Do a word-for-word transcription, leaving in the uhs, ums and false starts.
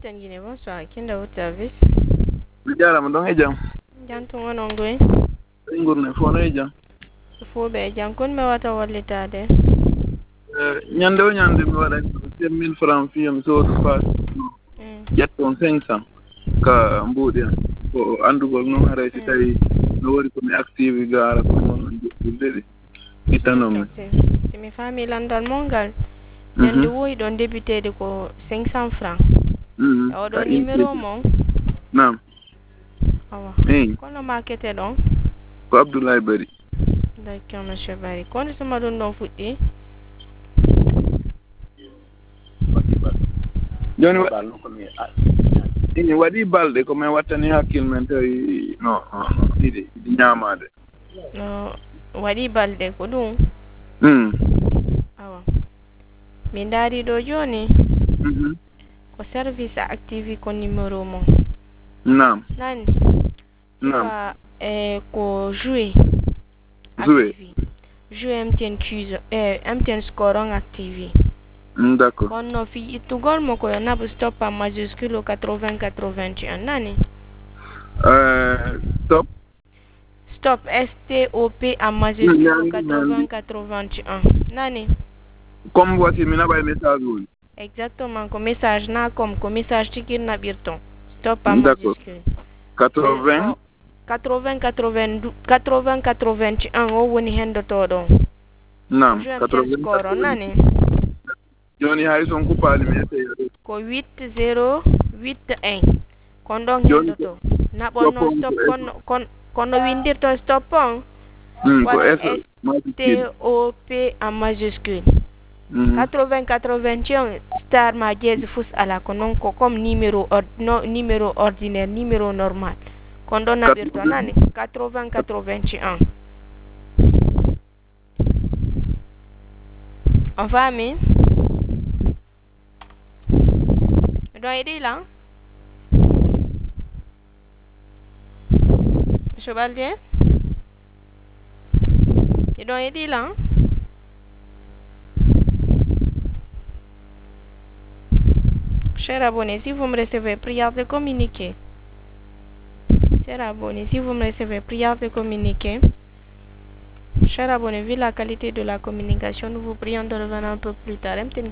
Tangine, bonsoir. Kinda au service. Jarama don e jam. Jantu ngono ngoy. Ngurne fono e jam. Fo be jam kon me wata wallitade. Eh nyande o nyande mi wada sept mille francs fiyam so to pass. Jetton cinq cents ka mbudi an. Ko andugol non hare si tawi no wari ko mi active gara ko non dedi. Itanom. Si mi fami landal mongal. Nyande woy don débutede ko cinq cents francs. Mhm. O do numéro mon. Naam. Awa. Eh. Kono marketé don. Ko Abdoulaye Bari. D'accord monsieur Bari. Kono sama don don futti. Joni ini wadi balde ko men wattani hakkil men tawi no idi idi nyamade. No wadi balde ko dum. Hmm. Awa. Min dari do joni. Mhm. Ko service active ko numéro mon. Naam. Nani? Naam. Eh ko jouer. Jouer. Jouer M T N Quiz eh M T N Score active. D'accord. Kon no fi itugol mo ko na bu stop en majuscule quatre-vingts quatre-vingt-un nani? Euh stop. Stop S T O P en majuscule quatre-vingts quatre-vingt-un nani? Comme voici mina bay message wol. Exactement ko message na comme ko message tikir na birton. Stop en majuscule. quatre-vingts quatre-vingts quatre-vingt-douze quatre-vingts quatre-vingt-un o woni hendo to don. Naam, quatre-vingts score nani? Joni hay son ko pali mi ete ko huit zéro huit un kon don hendo to. Na bonno stop kon kon kon windirto stop on. Hmm, ko S T O P en majuscule. quatre-vingts quatre-vingt-un star ma dièse fous ala ko non ko comme numéro or, no, numéro ordinaire numéro normal kon don na birto nani quatre-vingts quatre-vingt-un. On famille don aider là Monsieur Baldier tu dois aider là Cher abonné, si vous me recevez, prière de communiquer. Cher abonné, si vous me recevez, prière de communiquer. Cher abonné, vu la qualité de la communication, nous vous prions de revenir un peu plus tard. M T N